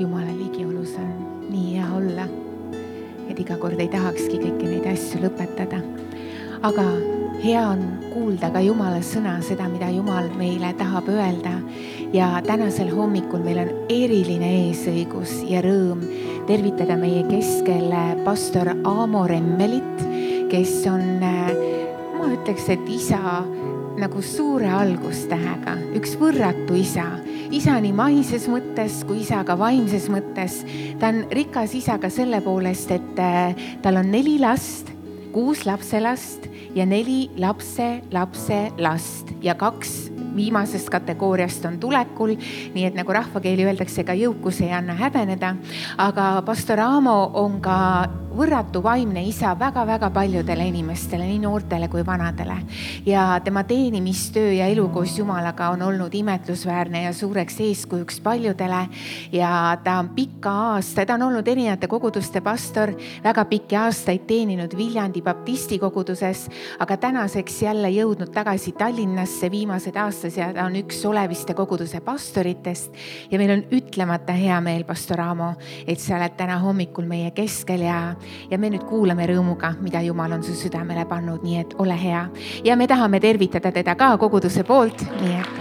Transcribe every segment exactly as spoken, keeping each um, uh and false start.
Jumala ligiolus on nii hea olla, et iga kord ei tahakski kõiki neid asju lõpetada. Aga hea on kuulda ka Jumala sõna, seda, mida Jumal meile tahab öelda. Ja tänasel hommikul meil on eriline eesõigus ja rõõm tervitada meie keskel pastor Aamo Remmelit, kes on, ma ütleks, et isa nagu suure algustähega, üks võrratu isa. Isa nii maises mõttes kui isa ka vaimses mõttes. Ta on rikas isa ka selle poolest, et tal on neli last, kuus lapselast ja neli lapse, lapse last ja kaks viimasest kategooriast on tulekul, nii et nagu rahvakeeli öeldakse, ka jõukus ei anna häbeneda. Aga pastor Aamo on ka võrratu vaimne isa väga-väga paljudele inimestele, nii noortele kui vanadele. Ja tema teenimistöö ja elu koos Jumalaga on olnud imetlusväärne ja suureks eeskujuks paljudele. Ja ta on pikka aasta, ta on olnud erinevate koguduste pastor, väga pikki aastaid teeninud Viljandi baptisti koguduses, aga tänaseks jälle jõudnud tagasi Tallinnasse viimased aastas ja ta on üks Oleviste koguduse pastoritest. Ja meil on ütlemata hea meel, pastor Aamo, et sa oled täna hommikul meie keskel ja Ja me nüüd kuulame rõõmuga, mida Jumal on su südamele pannud, nii et ole hea. Ja me tahame tervitada teda ka koguduse poolt, nii et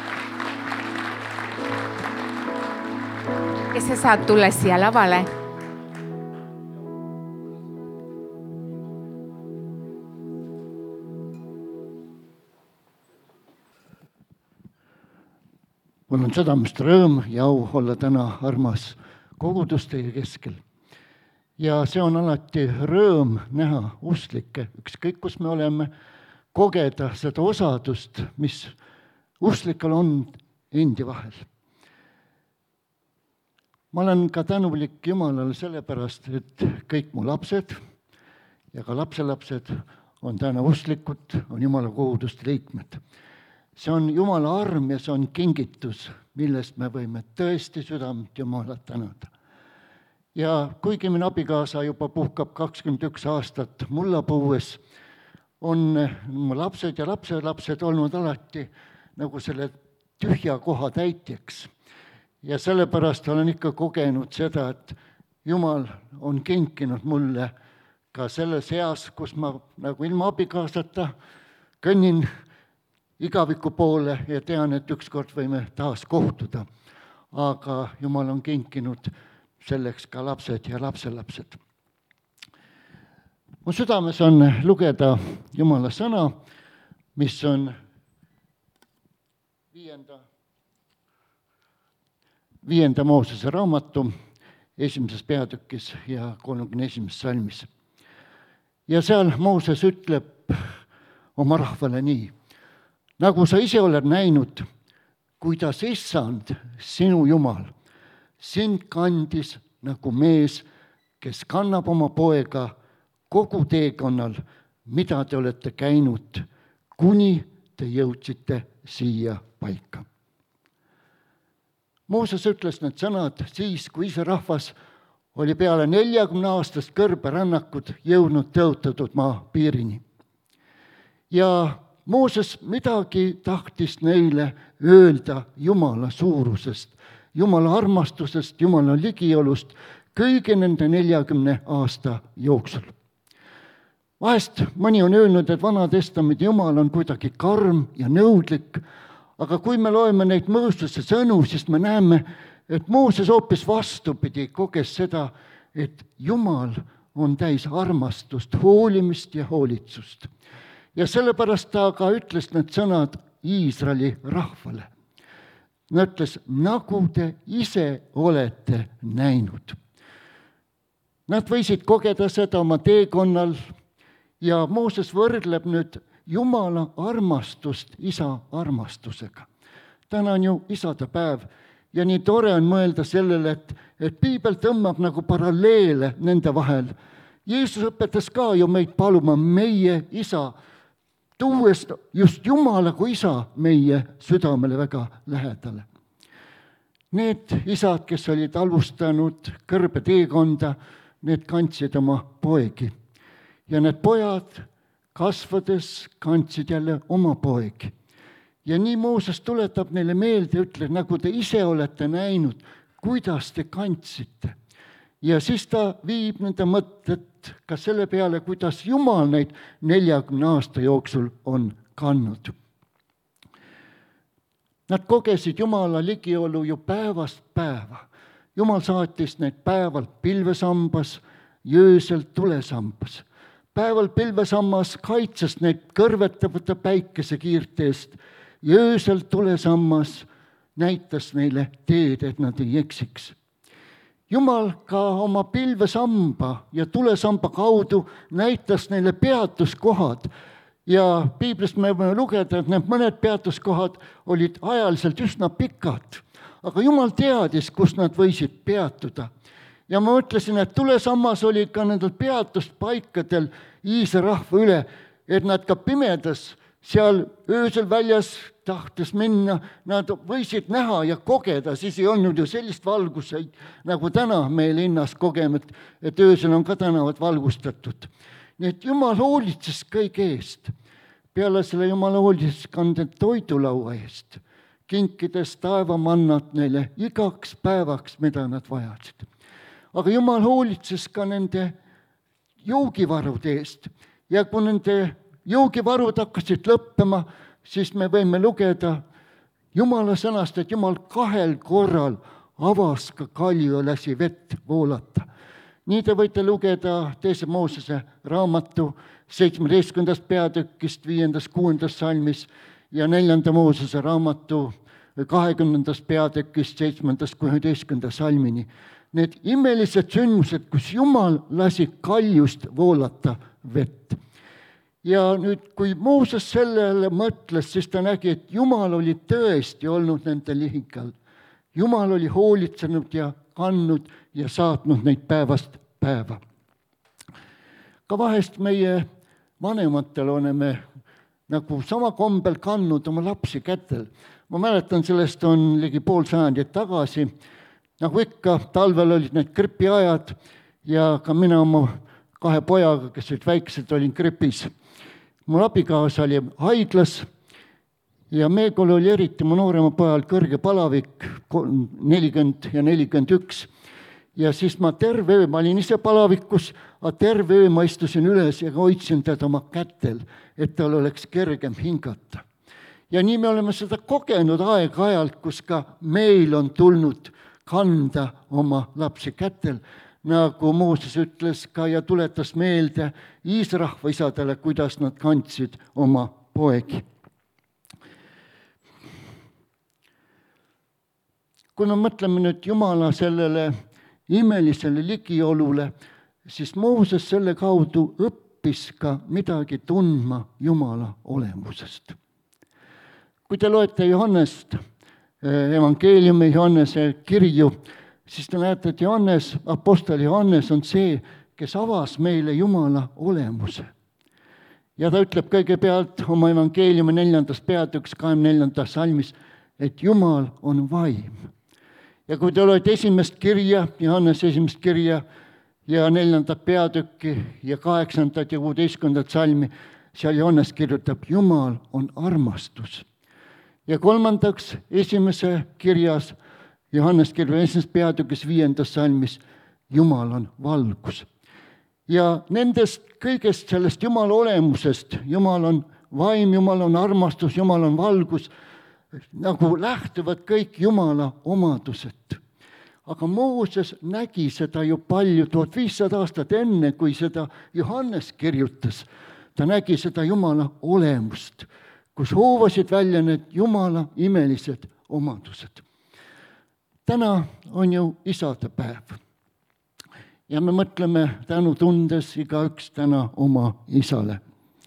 kes sa saad tulla siia lavale? Mul on südamest rõõm ja au olla täna armas koguduste keskel. Ja see on alati rõõm näha usklikke, ükskõik kus me oleme, kogeda seda osadust, mis usklikel on endi vahel. Ma olen ka tänulik Jumalale sellepärast, et kõik mu lapsed ja ka lapselapsed on täna usklikud, on Jumala koguduste liikmed. See on Jumala arm ja see on kingitus, millest me võime tõesti südamt Jumalat tänada. Ja kuigi minu abikaasa juba puhkab kakskümmend üks aastat mullapõues, on mu lapsed ja lapselapsed olnud alati nagu selle tühja koha täitjaks. Ja sellepärast olen ikka kogenud seda, et Jumal on kinkinud mulle ka selles eas, kus ma nagu ilma abikaasata kõnnin igaviku poole ja tean, et ükskord võime taas kohtuda. Aga Jumal on kinkinud selleks ka lapsed ja lapselapsed. Mu südames on lugeda Jumala sõna, mis on viienda, viienda Moosese raamatu esimeses peatükis ja kolmekümne esimeses salmis. Ja seal Mooses ütleb oma rahvale nii: nagu sa ise oled näinud, kuidas issand, sinu Jumal, sind kandis nagu mees, kes kannab oma poega kogu teekonnal, mida te olete käinud, kuni te jõudsite siia paika. Mooses ütles need sõnad siis, kui ise rahvas oli peale neljakümne aastast kõrberännakud jõudnud tõotatud maa piirini. Ja Mooses midagi tahtis neile öelda Jumala suurusest, Jumala armastusest, Jumala ligiolust kõigi nende neljakümne aasta jooksul. Vahest mõni on öelnud, et Vana Testamendi Jumal on kuidagi karm ja nõudlik, aga kui me loeme neid Moosese sõnu, siis me näeme, et Mooses hoopis vastupidi koges seda, et Jumal on täis armastust, hoolimist ja hoolitsust. Ja sellepärast ta ka ütles need sõnad Iisraeli rahvale. Ta ütles, nagu te ise olete näinud. Nad võisid kogeda seda oma teekonnal ja Mooses võrdleb nüüd Jumala armastust isa armastusega. Täna on ju isade päev ja nii tore on mõelda sellele, et, et piibel tõmbab nagu paralleele nende vahel. Jeesus õpetas ka ju meid paluma meie isa, tuues just Jumala kui isa meie südamele väga lähedale. Need isad, kes olid alustanud kõrbe teekonda, need kandsid oma poegi. Ja need pojad kasvades kandsid jälle oma poegi. Ja nii Mooses tuletab neile meelde, ütleb, nagu te ise olete näinud, kuidas te kandsite. Ja siis ta viib nende mõtted ka selle peale, kuidas Jumal neid neljakümne aasta jooksul on kandnud. Nad kogesid Jumala ligiolu ju päevast päeva. Jumal saatis neid päeval pilvesambas, öösel tulesambas. Päeval pilvesammas kaitses neid kõrvetavate päikesekiirte eest ja öösel tulesammas näitas neile teed, et nad ei eksiks. Jumal ka oma pilvesamba ja tulesamba kaudu näitas neile peatuskohad ja piiblist me võime lugeda, et need mõned peatuskohad olid ajaliselt üsna pikad, aga Jumal teadis, kus nad võisid peatuda. Ja ma mõtlesin, et tulesammas oli ka nendel peatuspaikadel Iisraeli rahva üle, et nad ka pimedas seal öösel väljas tahtes minna, nad võisid näha ja kogeda, siis ei olnud ju sellist valguseid, nagu täna meil linnas kogeme, et öösel on ka tänavad valgustatud. Nii et Jumal hoolitses kõige eest. Peale selle Jumal hoolitses ka nende toidulaua eest, kinkides taevamannat neile igaks päevaks, mida nad vajasid. Aga Jumal hoolitses ka nende joogivarude eest ja kui nende joogivarud hakkasid lõppema, siis me võime lugeda Jumala sõnast, et Jumal kahel korral avas ka kalju ja lasi vett voolata. Nii te võite lugeda teise Moosese raamatu seitsmeteistkümnendast peatükist, viiendast, kuuendast salmis ja neljanda Moosese raamatu kahekümnendast peatükist, seitsmendast, kuueteistkümnendast salmini. Need imelised sündmused, kus Jumal lasi kaljust voolata vett. Ja nüüd, kui Mooses sellele mõtles, siis ta nägi, et Jumal oli tõesti olnud nende lihigal. Jumal oli hoolitsenud ja kandnud ja saatnud neid päevast päeva. Ka vahest meie vanematel oleme nagu sama kombel kandnud oma lapsi kätel. Ma mäletan, sellest on ligi pool sajandit tagasi. Nagu ikka, talvel olid need gripiajad ja ka mina oma kahe pojaga, kes olid väiksed, olin gripis. Mul abikaasa oli haiglas ja meekol oli eriti mu noorema pojal kõrge palavik, nelikümmend ja nelikümmend üks. Ja siis ma terve öö, ma olin ise palavikus, aga terve öö ma istusin üles ja hoidsin teda oma kätel, et tal oleks kergem hingata. Ja nii me oleme seda kogenud aeg-ajalt, kus ka meil on tulnud kanda oma lapsi kätel, nagu Mooses ütles ka ja tuletas meelde Iisraeli rahva isadele, kuidas nad kandsid oma poegi. Kui me mõtleme nüüd Jumala sellele imelisele ligiolule, siis Mooses selle kaudu õppis ka midagi tundma Jumala olemusest. Kui te loete Johannest, evangeeliumi Johannese kirju, siis te näete, et Johannes, apostel Johannes on see, kes avas meile Jumala olemuse. Ja ta ütleb kõigepealt oma evangeeliumi neljandas peatüks, kahekümne neljandas salmis, et Jumal on vaim. Ja kui te loete esimest kirja, Johannes esimest kirja ja neljandat peatükki ja kaheksandat ja kuueteistkümnendat salmi, seal Johannes kirjutab, Jumal on armastus. Ja kolmandaks esimese kirjas, Johannes kirjutab esimesest peatükis viiendas salmis, Jumal on valgus. Ja nendest kõigest sellest Jumala olemusest, Jumal on vaim, Jumal on armastus, Jumal on valgus, nagu lähtuvad kõik Jumala omadused. Aga Mooses nägi seda ju palju, tuhat viissada aastat enne, kui seda Johannes kirjutas. Ta nägi seda Jumala olemust, kus hoovasid välja need Jumala imelised omadused. Täna on ju isadepäev. Ja me mõtleme tänu tundes igaüks täna oma isale.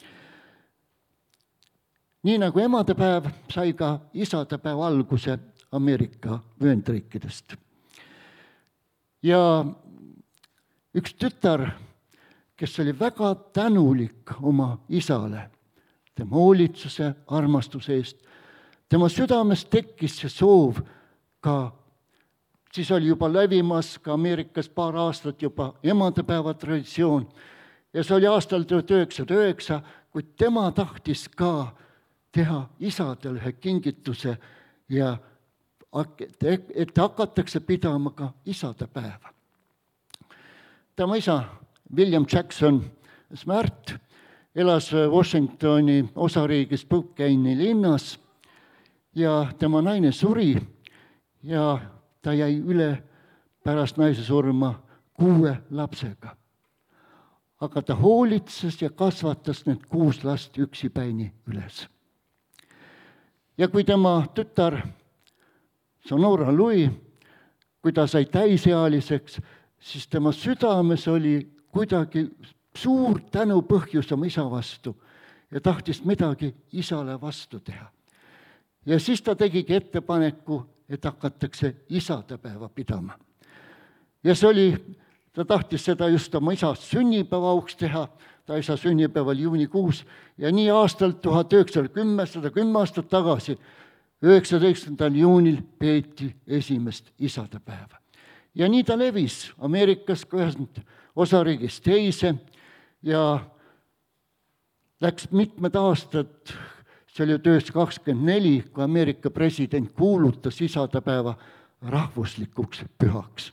Nii nagu emadepäev sai ka isadepäev alguse Ameerika Ühendriikidest. Ja üks tütar, kes oli väga tänulik oma isale, tema hoolitsuse, armastuse eest, tema südames tekkis see soov ka, siis oli juba levimas ka Ameerikas paar aastat juba emadepäeva traditsioon ja see oli aastal tuhat üheksasada üheksa, kuid tema tahtis ka teha isadele ühe kingituse ja et hakatakse pidama ka isadepäeva. tema isa, William Jackson Smart, elas Washingtoni osariigis Spokane'i linnas ja tema naine suri ja ta jäi üle pärast naise surma kuue lapsega. Aga ta hoolitses ja kasvatas need kuus last üksipäini üles. Ja kui tema tütar Sonora Louis, kui ta sai täisealiseks, siis tema südames oli kuidagi suur tänu põhjus oma isa vastu ja tahtis midagi isale vastu teha. Ja siis ta tegigi ettepaneku, et hakatakse isadepäeva pidama. Ja see oli, ta tahtis seda just oma isa sünnipäeva auks teha, ta isa sünnipäeval juunikuus ja nii aastal tuhat üheksasada kümme, sada kümme aastat tagasi, üheksateistkümnendal juunil peeti esimest isadepäeva. Ja nii ta levis Ameerikas ühest osariigist teise ja läks mitmed aastad, see oli tuhat kakskümmend neli, kui Ameerika president kuulutas isadepäeva rahvuslikuks pühaks.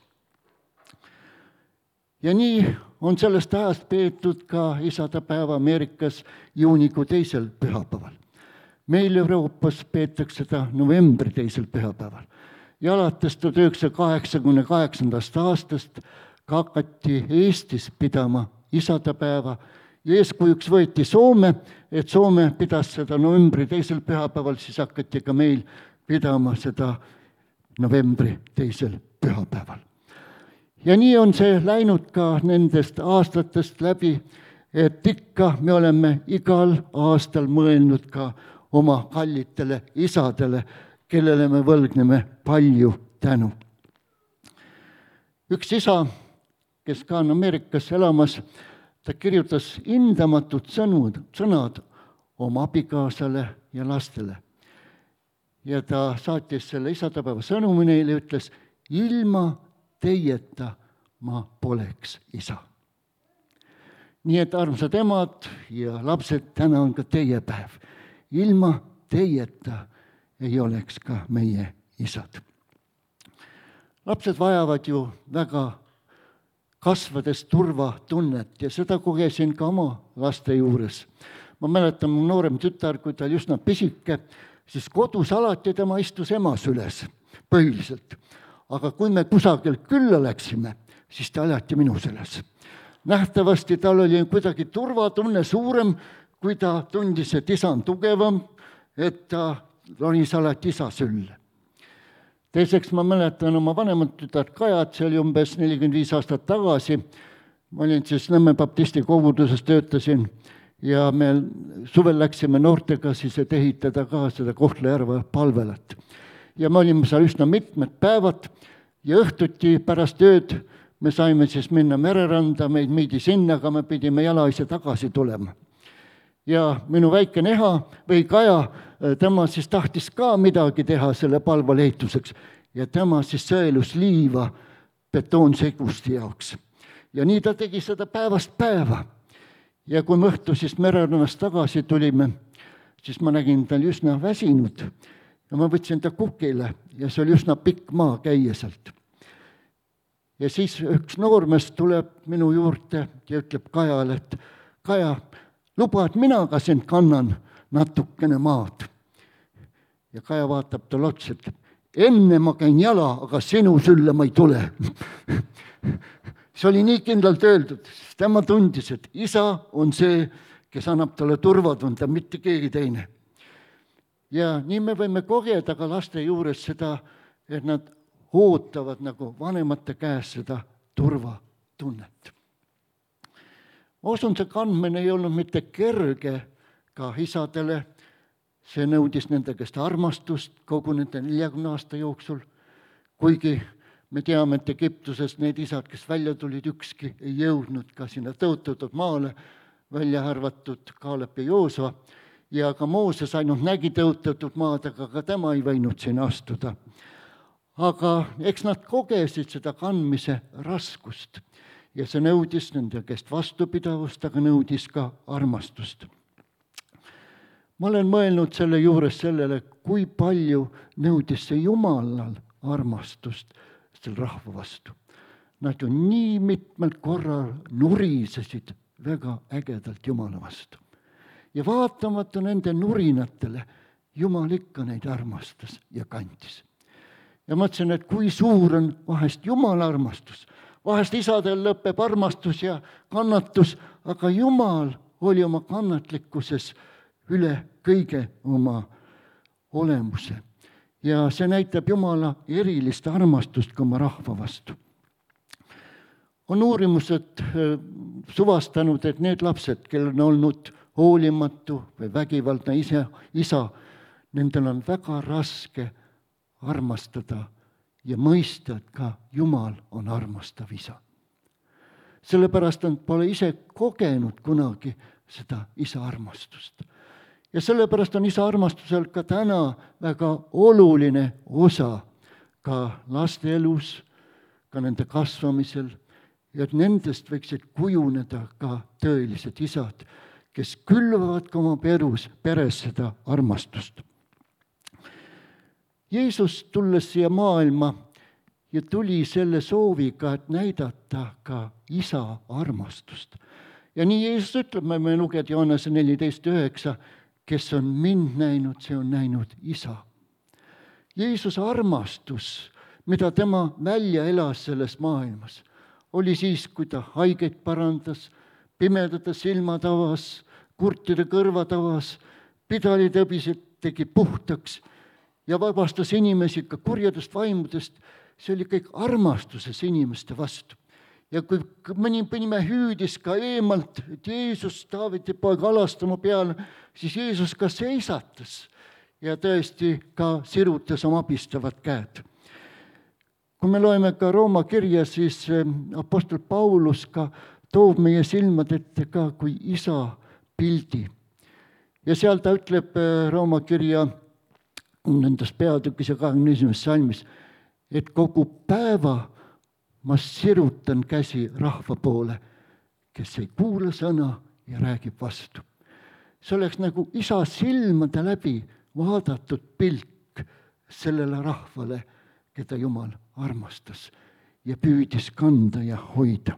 Ja nii on sellest ajast peetud ka isadepäeva Ameerikas juunikuu teisel pühapäeval. Meil Euroopas peetakse seda novembri teisel pühapäeval. Ja alates tuhat üheksasada kaheksakümne kaheksandast aastast hakati Eestis pidama isadepäeva ja eeskujuks võeti Soome, et Soome pidas seda novembri teisel pühapäeval, siis hakati ka meil pidama seda novembri teisel pühapäeval. Ja nii on see läinud ka nendest aastatest läbi, et ikka me oleme igal aastal mõelnud ka oma kallitele isadele, kellele me võlgneme palju tänu. Üks isa, kes ka on Ameerikas elamas, ta kirjutas hindamatud sõnud, sõnad oma abikaasale ja lastele. Ja ta saatis selle isadepäeva sõnumi neile ja ütles, ilma teieta ma poleks isa. Nii et armsad emad ja lapsed, täna on ka teie päev. Ilma teieta ei oleks ka meie isad. Lapsed vajavad ju väga kasvades turvatunnet ja seda kogesin ka oma laste juures. Ma mäletan mu noorem tütar, kui ta oli üsna pisike, siis kodus alati tema istus ema süles põhiliselt. Aga kui me kusagil külla läksime, siis ta alati minu süles. Nähtavasti tal oli kuidagi turvatunne suurem, kui ta tundis, et isa on tugevam, et ta ronis alati isa sülle. Teiseks ma mäletan oma vanemat tütart Kajat, see oli umbes nelikümmend viis aastat tagasi. Ma olin siis Nõmme baptisti koguduses, töötasin ja me suvel läksime noortega siis, et ehitada ka seda Kohtla-Järve palvelat. Ja me olime seal üsna mitmed päevad ja õhtuti pärast ööd me saime siis minna mereranda, meid miidi sinna, aga me pidime jala ise tagasi tulema. Ja minu väike neha või Kaja, tema siis tahtis ka midagi teha selle palvale ehituseks ja tema siis sõelus liiva betoonsegusti jaoks. Ja nii ta tegi seda päevast päeva. Ja kui me õhtu siis mererannast tagasi tulime, siis ma nägin tal üsna väsinud ja ma võtsin ta kukile ja see oli üsna pikk maa käia sealt. Ja siis üks noormees tuleb minu juurde ja ütleb Kajale, et Kaja, luba, et mina ka sind kannan natukene maad. Ja Kaja vaatab tal otsa, et enne ma käin jala, aga sinu sülle ma ei tule. See oli nii kindlalt öeldud, sest tema tundis, et isa on see, kes annab talle turvatunde, mitte keegi teine. Ja nii me võime kogeda ka laste juures seda, et nad ootavad nagu vanemate käes seda turvatunnet. Ma usun, see kandmine ei olnud mitte kerge ka isadele, see nõudis nende käest armastust kogu nende neljakümne aasta jooksul, kuigi me teame, et Egiptuses need isad, kes välja tulid, ükski ei jõudnud ka sinna tõotatud maale, välja arvatud Kaalep ja Joosua, ja ka Mooses ainult nägi tõotatud maad, aga ka tema ei võinud sinna astuda. Aga eks nad kogesid seda kandmise raskust ja see nõudis nende käest vastupidavust, aga nõudis ka armastust. ma olen mõelnud selle juures sellele, kui palju nõudis see Jumalal armastust selle rahva vastu. Nad ju nii mitmel korral nurisesid väga ägedalt Jumala vastu. Ja vaatamata nende nurinatele, Jumal ikka neid armastas ja kandis. Ja mõtlesin, et kui suur on vahest Jumala armastus. Vahest isadel lõpeb armastus ja kannatus, aga Jumal oli oma kannatlikkuses üle kõige oma olemuse. Ja see näitab Jumala erilist armastust ka oma rahva vastu. On uurimused suvastanud, et need lapsed, kellel on olnud hoolimatu või vägivaldne isa, isa, nendel on väga raske armastada ja mõista, et ka Jumal on armastav isa. Sellepärast nad pole ise kogenud kunagi seda isa armastust. Ja sellepärast on isa armastusel ka täna väga oluline osa ka laste elus, ka nende kasvamisel, ja et nendest võiksid kujuneda ka tõelised isad, kes külvavad ka oma perus, peres seda armastust. Jeesus tulles siia maailma ja tuli selle sooviga, et näidata ka isa armastust. Ja nii Jeesus ütleb, me võime lugeda Johannese neliteist üheksa, kes on mind näinud, see on näinud isa. Jeesuse armastus, mida tema välja elas selles maailmas, oli siis, kui ta haigeid parandas, pimedate silmad avas, kurtide kõrvad avas, pidalitõbisid tegi puhtaks ja vabastas inimesi ka kurjadest vaimudest. See oli kõik armastuses inimeste vastu. Ja kui mõni nime hüüdis ka eemalt, et Jeesus, Taaveti poeg, alasta mu peale, siis Jeesus ka seisatas ja tõesti ka sirutas oma abistavad käed. Kui me loeme ka Rooma kirja, siis apostel Paulus ka toob meie silmad ette ka kui isa pildi. Ja seal ta ütleb Rooma kirja nendes peatükis ja kahekümne esimeses salmis, et kogu päeva ma sirutan käsi rahva poole, kes ei kuula sõna ja räägib vastu. See oleks nagu isa silmade läbi vaadatud pilk sellele rahvale, keda Jumal armastas ja püüdis kanda ja hoida.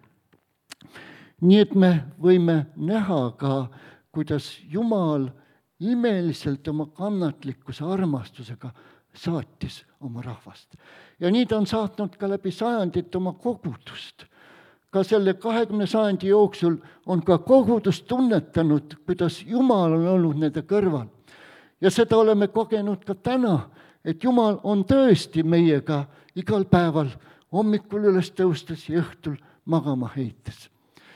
Nii et me võime näha ka, kuidas Jumal imeliselt oma kannatlikkuse armastusega saatis oma rahvast. Ja nii ta on saatnud ka läbi sajandit oma kogudust. Ka selle kahekümne sajandi jooksul on ka kogudus tunnetanud, kuidas Jumal on olnud nende kõrval. Ja seda oleme kogenud ka täna, et Jumal on tõesti meiega igal päeval, hommikul üles tõustes ja õhtul magama heites.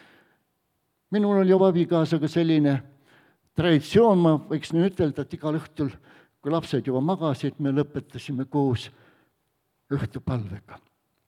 Minul oli oma abikaasaga selline traditsioon, ma võiks nüüd ütelda, et igal õhtul, kui lapsed juba magasid, me lõpetasime koos õhtupalvega.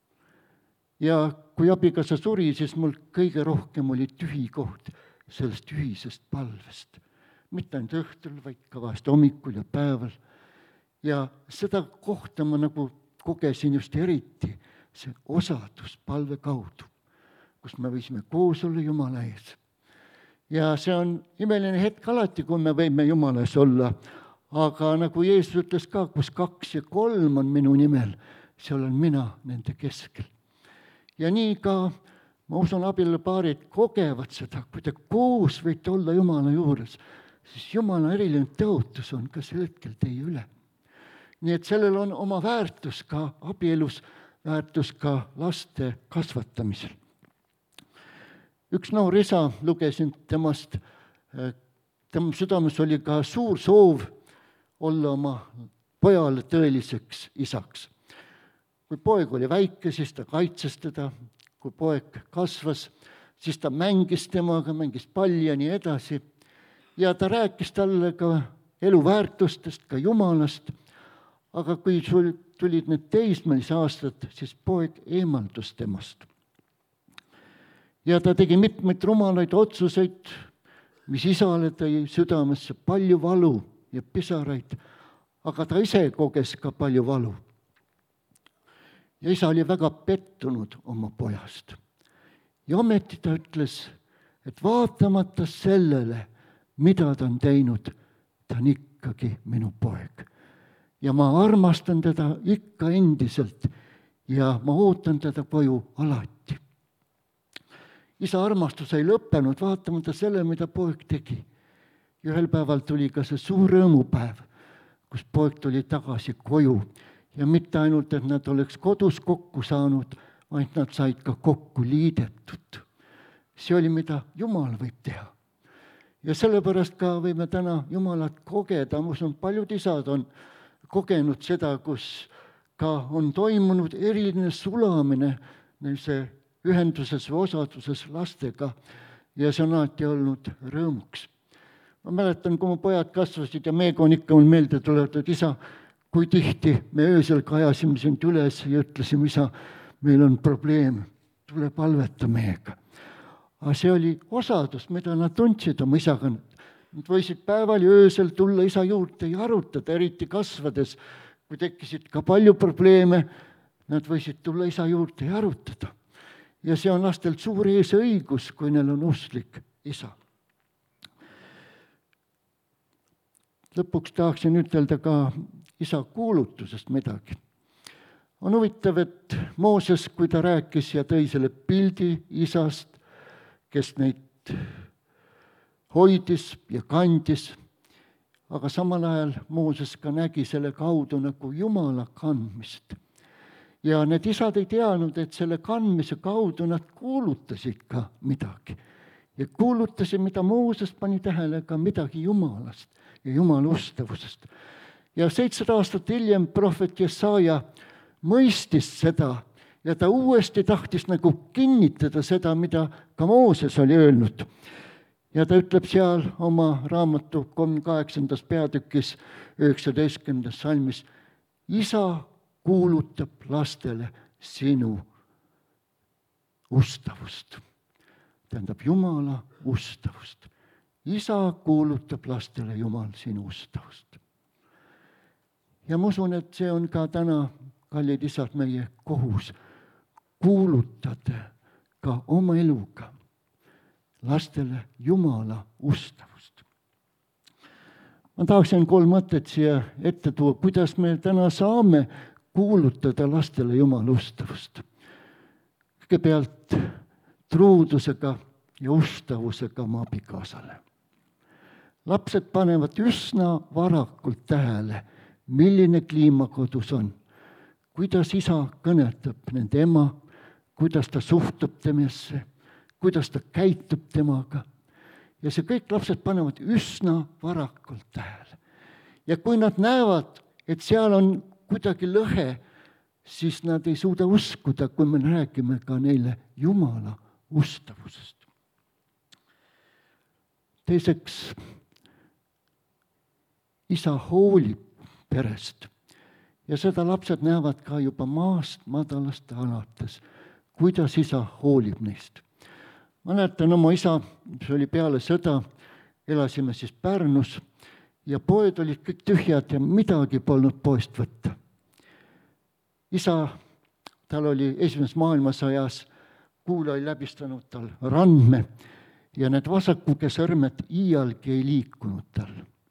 Ja kui abikaasa suri, siis mul kõige rohkem oli tühi koht sellest ühisest palvest. Mitte ainult õhtul, vaid ka vahest hommikul ja päeval. Ja seda kohta ma nagu kogesin just eriti, see osadus palve kaudu, kus me võisime koos olla Jumala ees. Ja see on imeline hetk alati, kui me võime Jumala ees olla, aga nagu Jeesus ütles ka, kus kaks ja kolm on minu nimel, see olen mina nende keskel. Ja nii ka, ma usun, abielupaarid kogevad seda, kui te koos võite olla Jumala juures, siis Jumala eriline tõotus on ka sel hetkel teie üle. Nii et sellel on oma väärtus ka abielus, väärtus ka laste kasvatamisel. Üks noor isa, lugesin temast, tema südames oli ka suur soov olla oma pojale tõeliseks isaks. Kui poeg oli väike, siis ta kaitses teda, kui poeg kasvas, siis ta mängis temaga, mängis palli ja nii edasi. Ja ta rääkis talle ka eluväärtustest, ka Jumalast, aga kui sul tulid need teismelise aastad, siis poeg eemaldus temast. Ja ta tegi mitmeid rumalaid otsuseid, mis isale tõi südamesse palju valu ja pisaraid, aga ta ise koges ka palju valu. Ja isa oli väga pettunud oma pojast. Ja ometi ta ütles, et vaatamata sellele, mida ta on teinud, ta on ikkagi minu poeg. Ja ma armastan teda ikka endiselt ja ma ootan teda koju alati. Isa armastus ei lõppenud, vaatamata selle, mida poeg tegi. Ja ühel päeval tuli ka see suur rõõmupäev, kus poeg tuli tagasi koju. Ja mitte ainult, et nad oleks kodus kokku saanud, vaid nad said ka kokku liidetud. See oli, mida Jumal võib teha. Ja sellepärast ka võime täna Jumalat kogeda. Ma usun, paljud isad on kogenud seda, kus ka on toimunud eriline sulamine neise ühenduses või osaduses lastega ja see on alati olnud rõõmuks. Ma mäletan, kui mu pojad kasvasid ja meega on ikka mul meelde tuletud, isa, kui tihti me öösel kajasime sind üles ja ütlesime, isa, meil on probleem, tule palveta meega. Aga see oli osadus, mida nad tundsid oma isaga. Nad võisid päeval ja öösel tulla isa juurde ja arutada, eriti kasvades, kui tekkisid ka palju probleeme, nad võisid tulla isa juurde ja arutada. Ja see on lastel suur ees õigus, kui neil on usklik isa. Lõpuks tahaksin ütelda ka isa kuulutusest midagi. On huvitav, et Mooses, kui ta rääkis ja tõi selle pildi isast, kes neid hoidis ja kandis, aga samal ajal Mooses ka nägi selle kaudu nagu Jumala kandmist. Ja need isad ei teadnud, et selle kandmise kaudu nad kuulutasid ka midagi. Ja kuulutasid, mida Mooses pani tähele, ka midagi Jumalast ja Jumala ustavusest. Ja seitsesada aastat hiljem prohvet Jesaja mõistis seda ja ta uuesti tahtis nagu kinnitada seda, mida ka Mooses oli öelnud. Ja ta ütleb seal oma raamatu kolmekümne kaheksandas peatükis üheksateistkümnendas salmis, isa kuulutab lastele sinu ustavust. Tähendab Jumala ustavust. Isa kuulutab lastele Jumal sinu ustavust. Ja ma usun, et see on ka täna, kallid isad, meie kohus kuulutada ka oma eluga lastele Jumala ustavust. Ma tahaksin kolm mõtet siia ette tuua, kuidas me täna saame kuulutada lastele Jumala ustavust. Kõigepealt truudusega ja ustavusega oma abikaasale. Lapsed panevad üsna varakult tähele, milline kliima kodus on, kuidas isa kõnetab nende ema, kuidas ta suhtub temasse, kuidas ta käitub temaga. Ja see kõik lapsed panevad üsna varakult tähele. Ja kui nad näevad, et seal on kuidagi lõhe, siis nad ei suuda uskuda, kui me räägime ka neile Jumala ustavusest. Teiseks, isa hoolib perest. Ja seda lapsed näevad ka juba maast madalast alates, kuidas isa hoolib neist. Mäletan oma isa, see oli peale sõda, elasime siis Pärnus ja poed olid kõik tühjad ja midagi polnud poest võtta. Isa, tal oli esimeses maailmasõjas, kuul oli läbistanud tal randme ja need vasakuke sõrmed iialgi ei liikunud tal.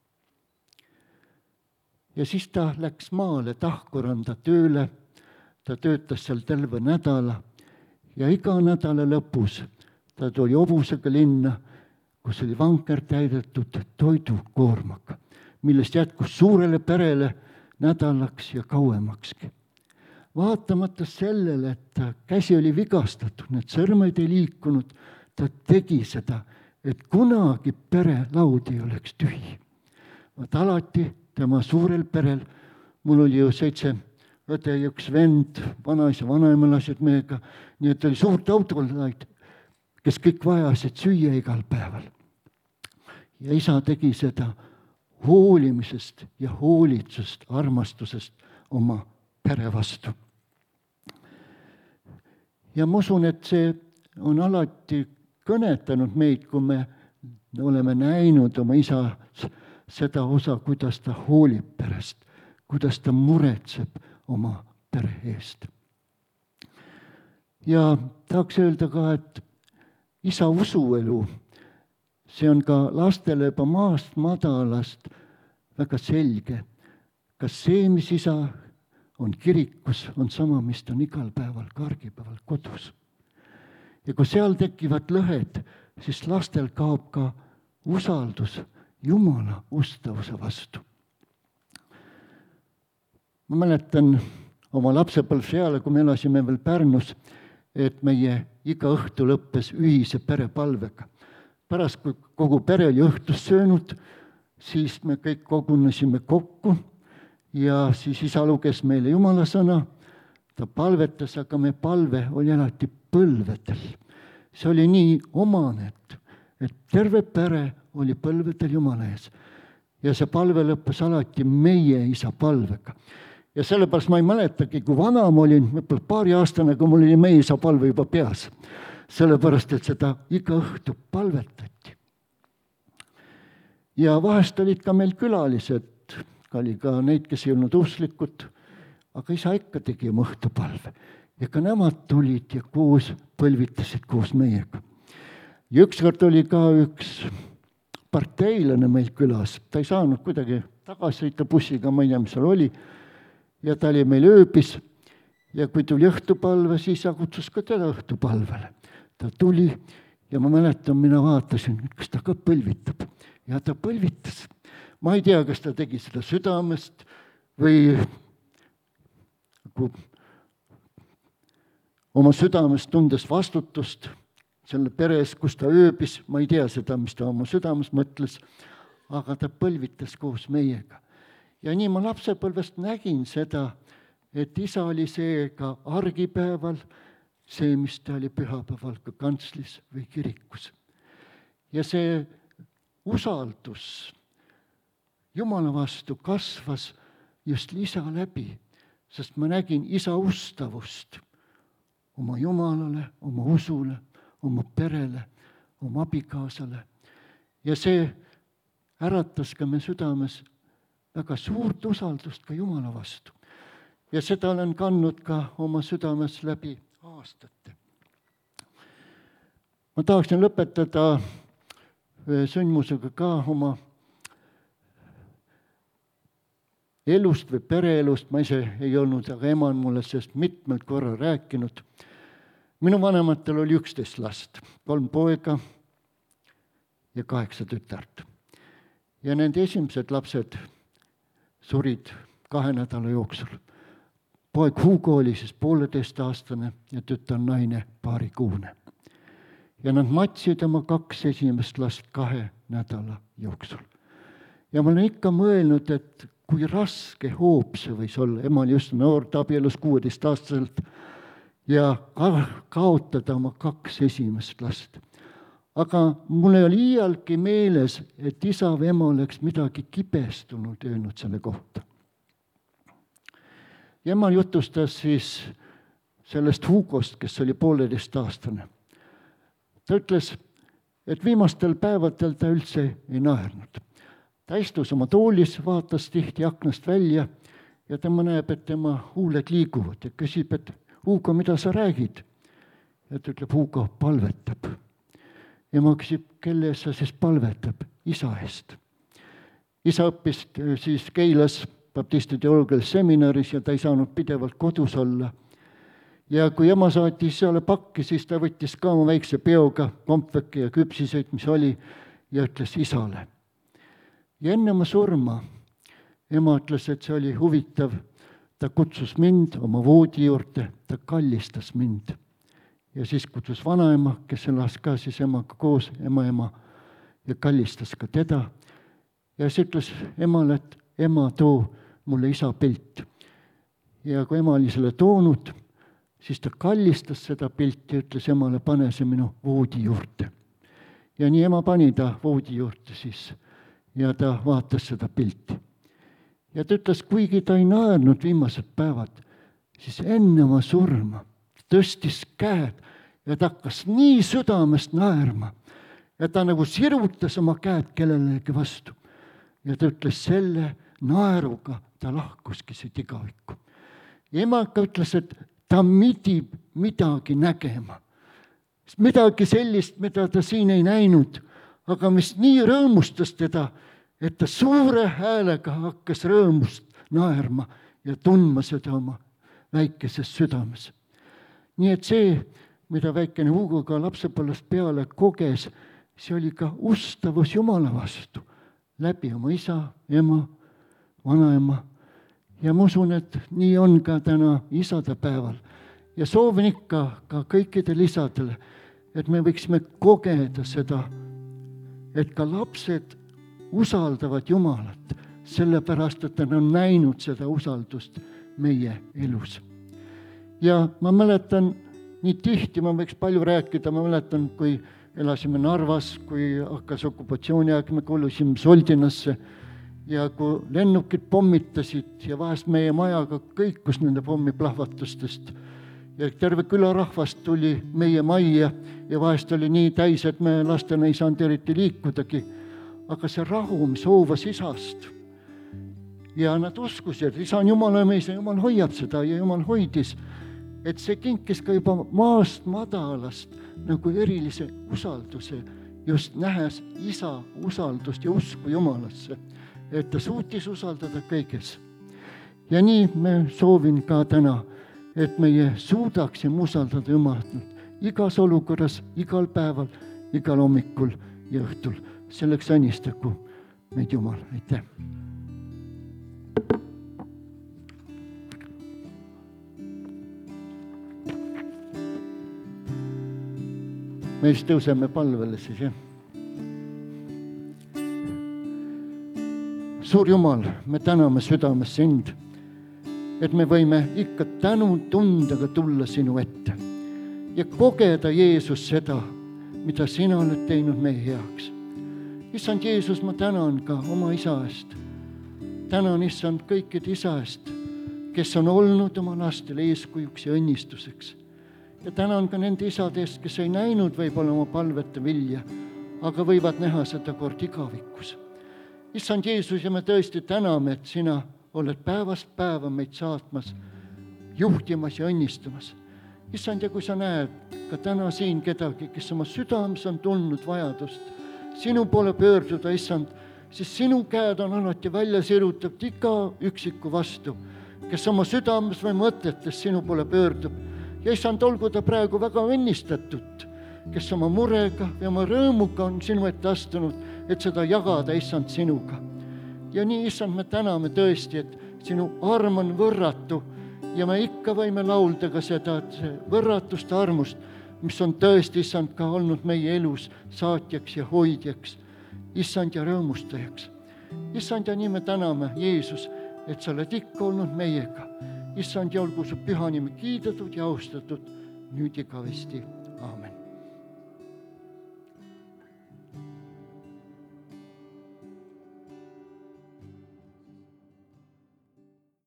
Ja siis ta läks maale Tahkoranda tööle, ta töötas seal terve nädala ja iga nädala lõpus ta tuli hobusega linna, kus oli vanker täidetud toidukoormaga, millest jätkus suurele perele nädalaks ja kauemakski. Vaatamata sellele, et ta käsi oli vigastatud, need sõrmed ei liikunud, ta tegi seda, et kunagi pere laud ei oleks tühi. Vaat alati tema suurel perel, mul oli ju seitse õde ja üks vend, vanaisa, vanaema lasid meiega, nii et oli suurt autolaid, kes kõik vajasid süüa igal päeval. Ja isa tegi seda hoolimisest ja hoolitsust, armastusest oma pere vastu. Ja ma usun, et see on alati kõnetanud meid, kui me oleme näinud oma isa seda osa, kuidas ta hoolib perest, kuidas ta muretseb oma pere eest. Ja tahaks öelda ka, et isa usuelu, see on ka lastele juba maast madalast väga selge. Kas see, mis isa on kirikus, on sama, mis ta on igal päeval, ka argipäeval kodus. Ja kui seal tekivad lõhed, siis lastel kaob ka usaldus Jumala ustavuse vastu. Ma mäletan oma lapsepõlves ajal, kui me elasime veel Pärnus, et meie iga õhtu lõppes ühise perepalvega. Pärast, kui kogu pere oli õhtust söönud, siis me kõik kogunesime kokku ja siis isa luges meile Jumala sõna, ta palvetas, aga me palve oli alati põlvedel. See oli nii omane, et, et terve pere oli põlvedel Jumala ees. Ja see palve lõppes alati meie isa palvega. Ja sellepärast ma ei mäletagi, kui vana ma olin, võib-olla paari aastane, kui mul oli meie isa palve juba peas. Sellepärast, et seda iga õhtu palvetati. Ja vahest olid ka meil külalised, oli ka neid, kes ei olnud usklikud, aga isa ikka tegi oma õhtupalve. Ja ka nemad tulid ja koos põlvitasid koos meiega. Ja ükskord oli ka üks parteilane meil külas. Ta ei saanud kuidagi tagasi sõita bussiga, ma ei tea, mis seal oli. Ja ta oli meil ööbis ja kui tuli õhtupalve, siis ta kutsus ka teda õhtupalvele. Ta tuli ja ma mäletan, mina vaatasin, kas ta ka põlvitab. Ja ta põlvitas. Ma ei tea, kas ta tegi seda südamest või oma südamest tundes vastutust selle peres, kus ta ööbis. Ma ei tea seda, mis ta oma südames mõtles, aga ta põlvitas koos meiega. Ja nii ma lapsepõlvest nägin seda, et isa oli see ka argipäeval, see, mis ta oli pühapäeval ka kantslis või kirikus. Ja see usaldus Jumala vastu kasvas just isa läbi, sest ma nägin isa ustavust oma Jumalale, oma usule, oma perele, oma abikaasale. Ja see äratas ka me südames väga suurt usaldust ka Jumala vastu. Ja seda olen kandnud ka oma südames läbi aastate. Ma tahaksin lõpetada sündmusega ka oma elust või pereelust. Ma ise ei olnud, aga ema on mulle sellest mitmel korral rääkinud. Minu vanematel oli üksteist last, kolm poega ja kaheksa tütart. Ja nende esimesed lapsed surid kahe nädala jooksul. Poeg Hugo oli siis pooleteistaastane ja tütar naine paarikuune. Ja nad matsid oma kaks esimest last kahe nädala jooksul. Ja ma olen ikka mõelnud, et kui raske hoop see võis olla. Ema oli just noor, ta abielus kuueteistaastaselt ja kaotada oma kaks esimest last. Aga mul ei oli iialgi meeles, et isa või ema oleks midagi kibestunud öelnud selle kohta. Ja ema jutustas siis sellest Hugost, kes oli pooleteistaastane. Ta ütles, et viimastel päevadel ta üldse ei naernud. Ta istus oma toolis, vaatas tihti aknast välja ja tema näeb, et tema huuled liiguvad ja küsib, et Hugo, mida sa räägid? Ja ta ütleb, Hugo palvetab. Ema küsib, kelle eest sa siis palvetab? Isa eest. Isa õppis siis Keilas baptisti teoloogilises seminaris ja ta ei saanud pidevalt kodus olla. Ja kui ema saatis isale pakki, siis ta võttis ka oma väikse peoga kompveki ja küpsiseid, mis oli, ja ütles isale. Ja enne oma surma ema ütles, et see oli huvitav. Ta kutsus mind oma voodi juurde, ta kallistas mind. Ja siis kutsus vanaema, kes elas ka siis emaga koos, ema ema, ja kallistas ka teda. Ja siis ütles emale, et ema, too mulle isa pilt. Ja kui ema oli selle toonud, siis ta kallistas seda pilti ja ütles emale, pane see minu voodi juurde. Ja nii ema pani ta voodi juurde siis ja ta vaatas seda pilti. Ja ta ütles, kuigi ta ei naernud viimased päevad, siis enne oma surma tõstis käed ja ta hakkas nii südamest naerma. Ja ta nagu sirutas oma käed kellelegi vastu. Ja ta ütles, selle naeruga ta lahkuski siit igavikku. Ja ema ka ütles, et ta midib midagi nägema. Midagi sellist, mida ta siin ei näinud, aga mis nii rõõmustas teda, et ta suure häälega hakkas rõõmust naerma ja tundma seda oma väikeses südames. Nii et see, mida väikene Hugo ka lapsepõlvest peale koges, see oli ka ustavus Jumala vastu, läbi oma isa, ema, vanaema. Ja ma usun, et nii on ka täna isade päeval. Ja soovin ikka ka kõikidele isadele, et me võiksime kogeda seda, et ka lapsed usaldavad Jumalat, sellepärast, et nad on näinud seda usaldust meie elus. Ja ma mäletan, nii tihti, ma võiks palju rääkida, ma mäletan, kui elasime Narvas, kui hakkas okupatsiooniaeg, me kolusime Soldinasse ja kui lennukid pommitasid ja vahest meie majaga kõikus nende pommiplahvatustest ja terve külarahvast tuli meie majja ja vahest oli nii täis, et me lastena ei saanud eriti liikudagi, aga see rahu, mis hoovas isast ja nad uskusid, et isa on Jumala mees ja Jumal hoiab seda ja Jumal hoidis, et see kinkis ka juba maast madalast nagu erilise usalduse, just nähes isa usaldust ja usku Jumalasse, et ta suutis usaldada kõiges. Ja nii me soovin ka täna, et meie suudaksime usaldada Jumalat igas olukorras, igal päeval, igal hommikul ja õhtul. Selleks õnnistaku meid Jumal. Aitäh! Me just tõuseme palvele siis, jah. Suur Jumal, me täname südames sind, et me võime ikka tänu tundega tulla sinu ette ja kogeda Jeesus seda, mida sina oled teinud meie heaks. Issand Jeesus, ma tänan ka oma isa eest. Tänan, issand, kõikide isa eest, kes on olnud oma lastele eeskujuks ja õnnistuseks. Ja tänan ka nende isade eest, kes ei näinud võib-olla oma palvete vilja, aga võivad näha seda kord igavikus. Issand Jeesus, ja me tõesti täname, et sina oled päevast päeva meid saatmas, juhtimas ja õnnistamas. Issand, ja kui sa näed ka täna siin kedagi, kes oma südames on tulnud vajadust sinu poole pöörduda, issand, siis sinu käed on alati välja sirutatud iga üksiku vastu, kes oma südames või mõtetes sinu poole pöördub. Ja issand, olgu ta praegu väga õnnistatud, kes oma murega või oma rõõmuga on sinu ette astunud, et seda jagada, issand, sinuga. Ja nii, issand, me täname tõesti, et sinu arm on võrratu ja me ikka võime laulda ka seda, et see võrratust armust, mis on tõesti, issand, ka olnud meie elus saatjaks ja hoidjaks, issand, ja rõõmustajaks. Issand, ja nii me täname, Jeesus, et sa oled ikka olnud meiega. Issand, ja olgu su püha nimi kiidetud ja austatud nüüd igavesti. Aamen.